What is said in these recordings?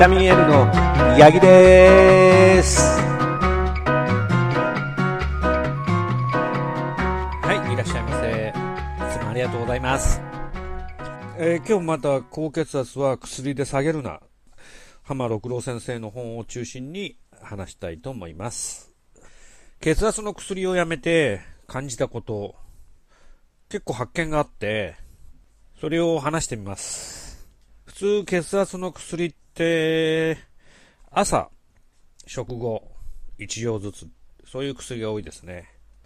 タミン L の八木です。はい、いらっしゃいませ。いつもありがとうございます。今日また高血圧は薬で下げるな、浜六郎先生の本を中心に話したいと思います。血圧の薬をやめて感じたこと、結構発見があって、それを話してみます。普通血圧の薬って朝食後1錠ずつ、そういう薬が多いですね。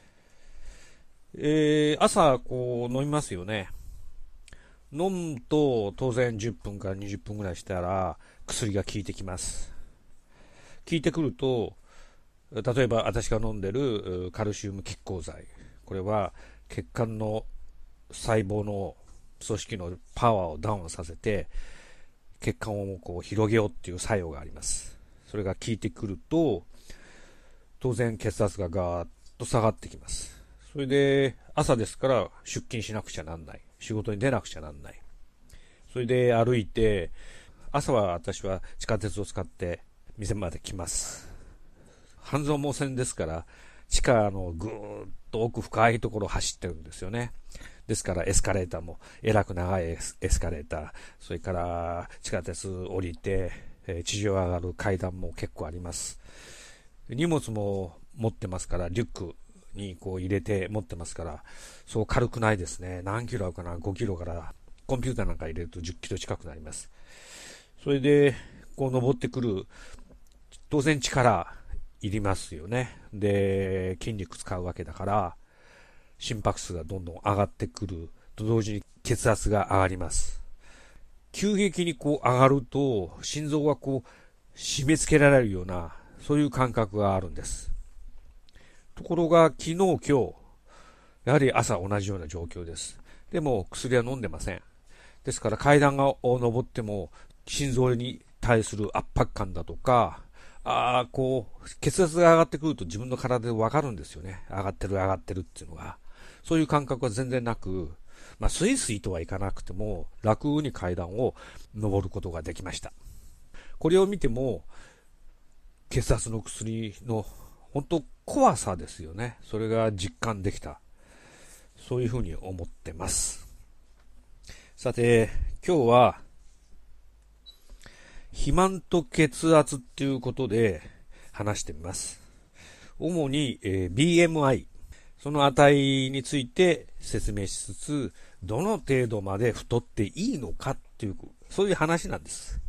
朝こう飲みますよね。飲むと当然10分から20分ぐらいしたら薬が効いてきます。効いてくると、例えば私が飲んでるカルシウム拮抗剤、これは血管の細胞の組織のパワーをダウンさせて血管をこう広げようっていう作用があります。それが効いてくると当然血圧がガーッと下がってきます。それで朝ですから出勤しなくちゃなんない、仕事に出なくちゃなんない。それで歩いて、朝は私は地下鉄を使って店まで来ます。半蔵門線ですから地下のぐーっと奥深いところを走ってるんですよね。ですからエスカレーターもえらく長いエスカレーター、それから地下鉄降りて地上上がる階段も結構あります。荷物も持ってますから、リュックにこう入れて持ってますから、そう軽くないですね。何キロあるかな、5キロから、コンピューターなんか入れると10キロ近くなります。それでこう登ってくる、当然力いりますよね。で筋肉使うわけだから心拍数がどんどん上がってくると同時に血圧が上がります。急激にこう上がると心臓がこう締め付けられるような、そういう感覚があるんです。ところが昨日今日やはり朝同じような状況です。でも薬は飲んでません。ですから階段を登っても心臓に対する圧迫感だとか、こう血圧が上がってくると自分の体でわかるんですよね。上がってるっていうのが、そういう感覚は全然なく、スイスイとはいかなくても楽に階段を登ることができました。これを見ても血圧の薬の本当怖さですよね。それが実感できた。そういうふうに思ってます。さて、今日は肥満と血圧っていうことで話してみます。主に、BMI、その値について説明しつつ、どの程度まで太っていいのかっていう、そういう話なんです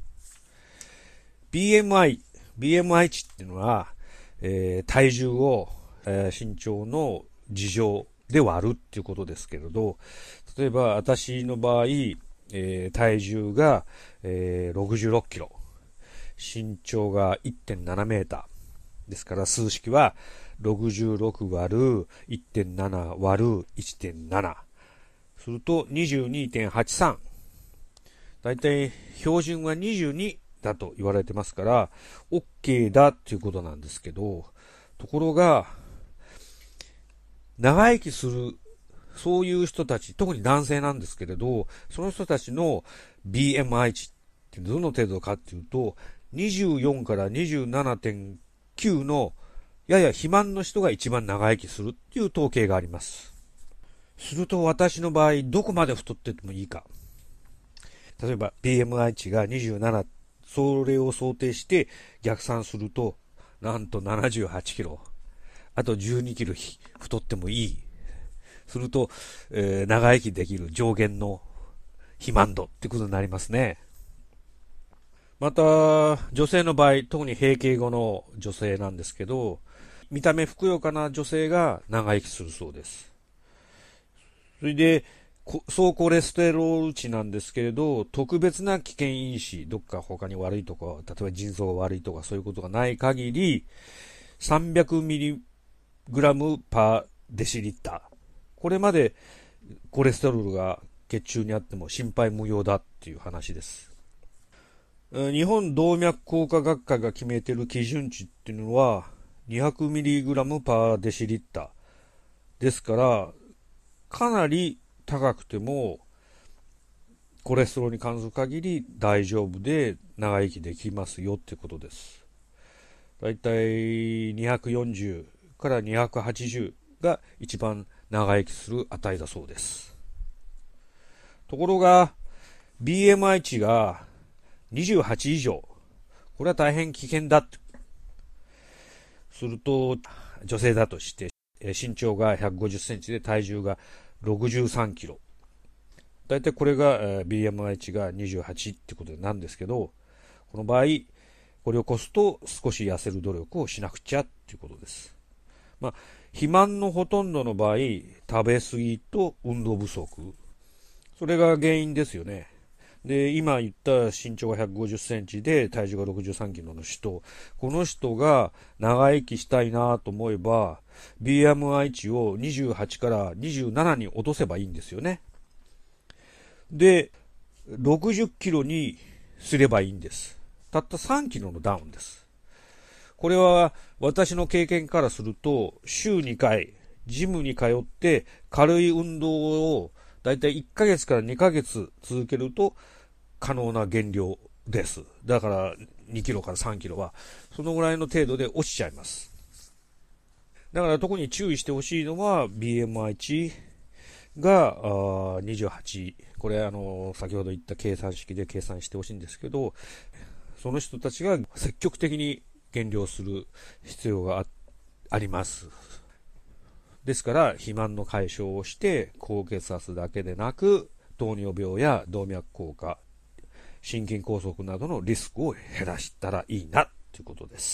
。BMI 値っていうのは、体重を、身長の事乗で割るっていうことですけれど、例えば私の場合、体重が、66キロ、身長が 1.7 メーターですから、数式は66割る 1.7 割る 1.7 すると 22.83、 だいたい標準は22だと言われてますから OK だっていうことなんですけど、ところが長生きするそういう人たち、特に男性なんですけれど、その人たちの BMI 値ってどの程度かっていうと、24から 27.9 のやや肥満の人が一番長生きするっていう統計があります。すると私の場合どこまで太っててもいいか。例えば BMI 値が27、それを想定して逆算すると、なんと78キロ。あと12キロ太ってもいい。すると、長生きできる上限の肥満度ってことになりますね。また、女性の場合、特に閉経後の女性なんですけど、見た目ふくよかな女性が長生きするそうです。それで、総コレステロール値なんですけれど、特別な危険因子、どっか他に悪いとか、例えば腎臓が悪いとかそういうことがない限り、300mg パーデシリッター。これまでコレステロールが血中にあっても心配無用だっていう話です。日本動脈硬化学会が決めている基準値っていうのは 200mg パーデシリッターですから、かなり高くてもコレステロールに関する限り大丈夫で長生きできますよってことです。だいたい240から280が一番長生きする値だそうです。ところが BMI 値が28以上、これは大変危険だってすると、女性だとして身長が150センチで体重が63キロ、だいたいこれが BMI 値が28ってことなんですけど、この場合これを越すと少し痩せる努力をしなくちゃっていうことです。肥満のほとんどの場合、食べ過ぎと運動不足、それが原因ですよね。で、今言った身長が150センチで体重が63キロの人、この人が長生きしたいなと思えば、BMI 値を28から27に落とせばいいんですよね。で、60キロにすればいいんです。たった3キロのダウンです。これは私の経験からすると、週2回、ジムに通って軽い運動をだいたい1ヶ月から2ヶ月続けると可能な減量です。だから2キロから3キロはそのぐらいの程度で落ちちゃいます。だから特に注意してほしいのは BMI 値が28、これ先ほど言った計算式で計算してほしいんですけど、その人たちが積極的に減量する必要があります。ですから肥満の解消をして高血圧だけでなく糖尿病や動脈硬化、心筋梗塞などのリスクを減らしたらいいなということです。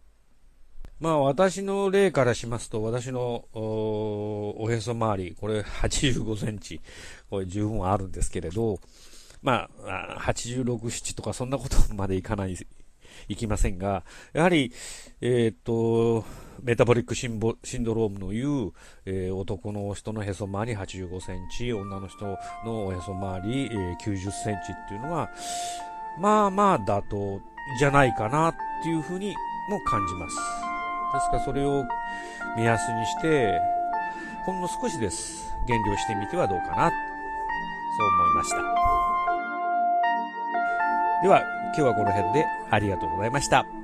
私の例からしますと、私の おへそ周り、これ85センチ、これ十分あるんですけれど、86、7とかそんなことまでいきませんが、やはり、メタボリックシンドロームの言う、男の人のへそ周り85センチ、女の人のおへそ周り、90センチっていうのは、妥当じゃないかなっていうふうにも感じます。ですからそれを目安にして、ほんの少しです。減量してみてはどうかな、そう思いました。では、今日はこの辺でありがとうございました。